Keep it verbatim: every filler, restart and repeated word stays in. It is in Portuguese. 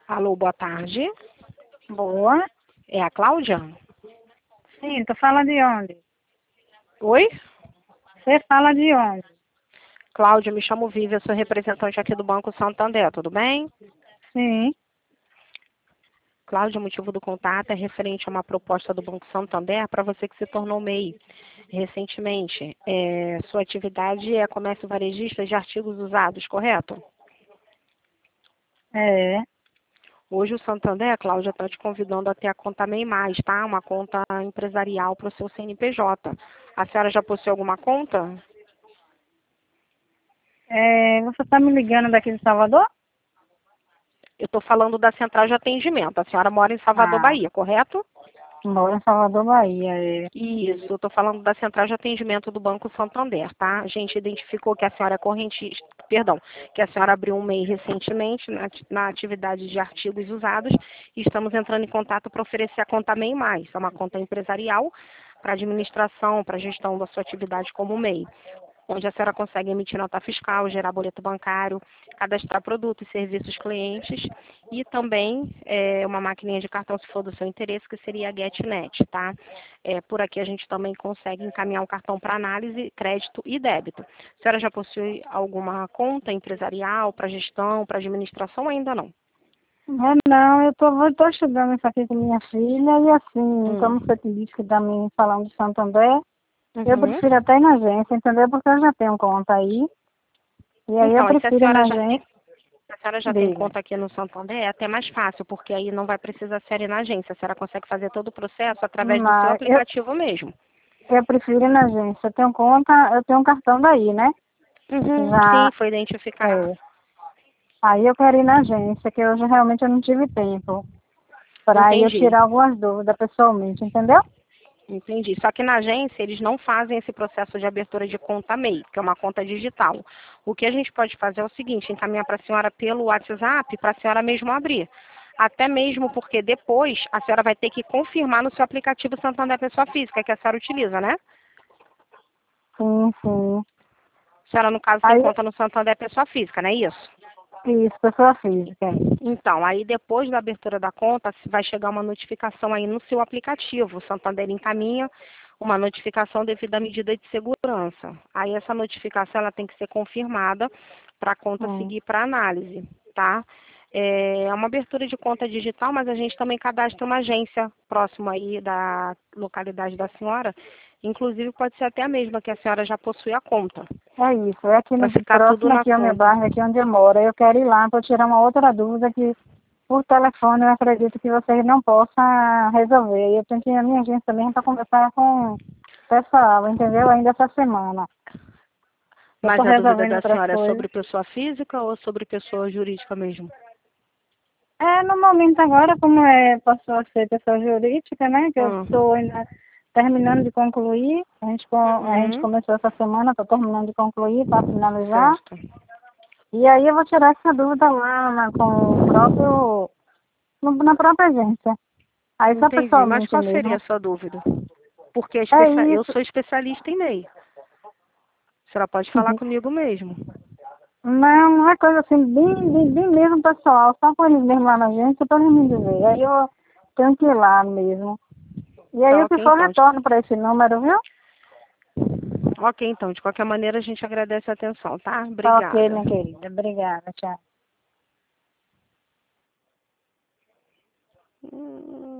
Alô, boa tarde. Boa. É a Cláudia? Sim, tu fala de onde? Oi? Você fala de onde? Cláudia, me chamo Vivian, sou representante aqui do Banco Santander, tudo bem? Sim. Cláudia, o motivo do contato é referente a uma proposta do Banco Santander para você que se tornou M E I recentemente. É, sua atividade é comércio varejista de artigos usados, correto? É. Hoje o Santander, Cláudia, está te convidando a ter a conta MEI Mais, tá? Uma conta empresarial para o seu C N P J. A senhora já possui alguma conta? É, você está me ligando daqui de Salvador? Eu estou falando da central de atendimento. A senhora mora em Salvador, Ah, Bahia, correto? moro em Salvador, Bahia. É. Isso, eu estou falando da central de atendimento do Banco Santander, tá? A gente identificou que a senhora é correntista, perdão, que a senhora abriu um MEI recentemente na, ati- na atividade de artigos usados e estamos entrando em contato para oferecer a conta MEI Mais. É uma conta empresarial para administração, para gestão da sua atividade como MEI, onde a senhora consegue emitir nota fiscal, gerar boleto bancário, cadastrar produtos e serviços clientes e também é, uma maquininha de cartão, se for do seu interesse, que seria a GetNet, tá? É, por aqui a gente também consegue encaminhar um cartão para análise, crédito e débito. A senhora já possui alguma conta empresarial para gestão, para administração ou ainda não? É, não, eu tô, eu tô estudando isso aqui com minha filha e assim, como Hum. você te disse que está me falando de Santander, eu Uhum. prefiro até ir na agência, entendeu? Porque eu já tenho conta aí. E aí eu Então, e se a prefiro ir na senhora já tem agência. Se a senhora já tem Diga. conta aqui no Santander, é até mais fácil, porque aí não vai precisar ser ir na agência. A senhora consegue fazer todo o processo através do seu Mas eu, aplicativo mesmo. eu prefiro ir na agência. Eu tenho conta, eu tenho um cartão daí, né? Uhum, sim, Já. foi identificado. É. Aí eu quero ir na agência, que hoje realmente eu não tive tempo para eu Entendi, tirar algumas dúvidas pessoalmente, entendeu? entendi. Só que na agência eles não fazem esse processo de abertura de conta MEI, que é uma conta digital. O que a gente pode fazer é o seguinte, encaminhar para a senhora pelo WhatsApp, para a senhora mesmo abrir. Até mesmo porque depois a senhora vai ter que confirmar no seu aplicativo Santander Pessoa Física, que a senhora utiliza, né? Sim, sim. A senhora, no caso, tem Aí, conta no Santander Pessoa Física, não é isso? isso, pessoa física. Então, aí depois da abertura da conta, vai chegar uma notificação aí no seu aplicativo. O Santander encaminha uma notificação devido à medida de segurança. Aí essa notificação ela tem que ser confirmada para a conta Hum. seguir para análise, tá? É uma abertura de conta digital, mas a gente também cadastra uma agência próxima aí da localidade da senhora. Inclusive pode ser até a mesma que a senhora já possui a conta, É isso, é aqui para no ficar tudo próximo na aqui ao meu conta. bairro, aqui onde eu moro. Eu quero ir lá para tirar uma outra dúvida que por telefone eu acredito que vocês não possam resolver. E eu tenho que ir na minha agência mesmo para conversar com o pessoal, entendeu? Ainda essa semana. Eu estou Mas a dúvida resolvendo da outras senhora é coisas. sobre pessoa física ou sobre pessoa jurídica mesmo? É, no momento agora, como é, passou a ser pessoa jurídica, né, que eu Hum. estou ainda terminando de concluir, a gente, com- a gente Uhum. começou essa semana, estou terminando de concluir para finalizar, Certo. e aí eu vou tirar essa dúvida lá na, com o próprio, no- na própria agência, aí só Entendi. Mas pessoalmente qual seria mesmo. a sua dúvida? Porque a É especia- eu isso. sou especialista em MEI. A senhora pode falar comigo mesmo. Não, não é coisa assim, bem, bem, bem mesmo pessoal, só com eles mesmo lá na agência para eles me dizer, aí eu tenho que ir lá mesmo. E aí Tá, eu se ok for então. De- retorno para esse número, viu? Ok então. De qualquer maneira a gente agradece a atenção, tá? Tá ok, Obrigada. minha querida. Obrigada. Tchau. Hum.